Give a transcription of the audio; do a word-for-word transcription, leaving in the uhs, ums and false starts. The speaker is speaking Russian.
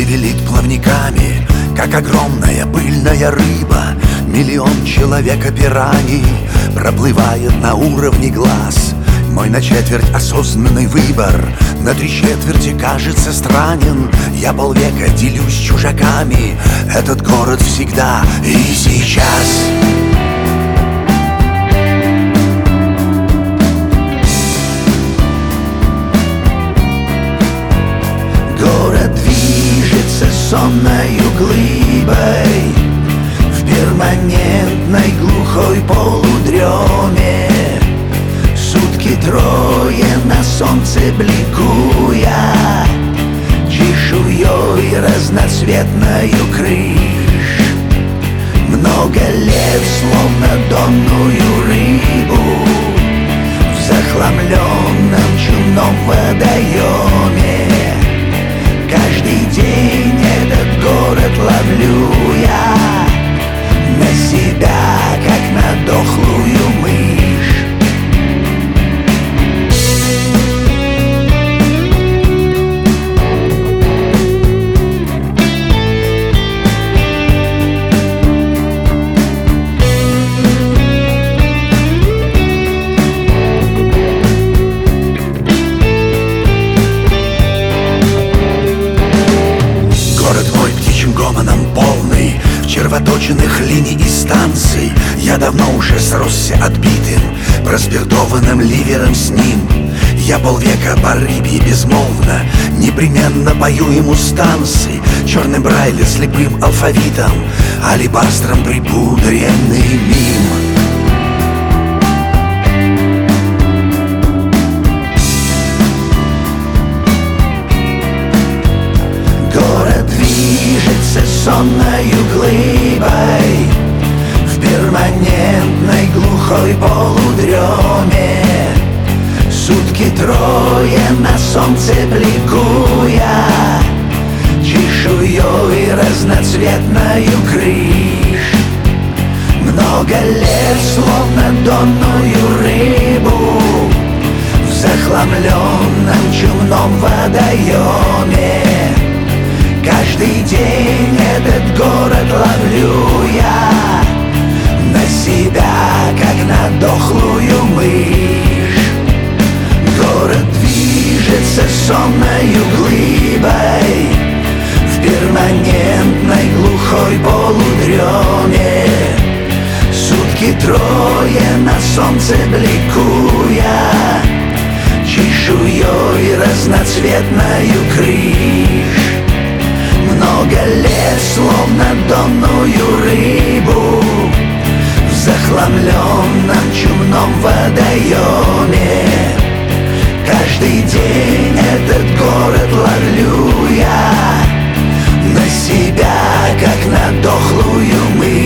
шевелит плавниками, как огромная пыльная рыба. Миллион человека пираний проплывает на уровне глаз. Мой на четверть осознанный выбор на три четверти кажется странен. Я полвека делюсь с чужаками, этот город всегда и сейчас. Город движется сонною глыбой в перманентной глухой полудреме. Сутки трое на солнце бликуя чешуей разноцветною крыш. Много лет, словно донную рыбу в захламленном чумном водоеме. Каждый день этот город ловлю я на себя, как на дохлую мышь. Гомоном полный червоточенных линий и станций. Я давно уже сросся отбитым, проспиртованным ливером с ним. Я полвека по рыбье безмолвно непременно пою ему станции. Черным брайле, слепым алфавитом, алебастром припудренный мим. Сонною глыбой в перманентной глухой полудреме. Сутки трое на солнце бликуя чешуей разноцветною крыш. Много лет, словно донную рыбу в захламленном чумном водоеме. Каждый день этот город ловлю я на себя, как на дохлую мышь. Город движется сонною глыбой в перманентной глухой полудреме. Сутки трое на солнце бликуя чешуей разноцветною крыш. Много лет, словно донную рыбу в захламленном чумном водоеме. Каждый день этот город ловлю я на себя, как на дохлую мышь.